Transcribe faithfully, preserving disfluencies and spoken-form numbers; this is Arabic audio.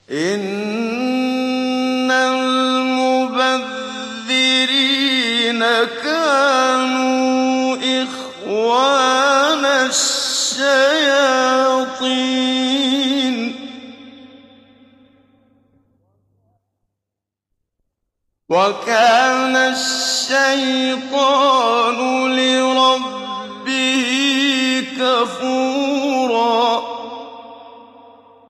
إِنَّ الْمُبَذِّرِينَ كَانُوا إِخْوَانَ الشَّيَاطِينِ ۖ وَكَانَ الشَّيْطَانُ لِرَبِّهِ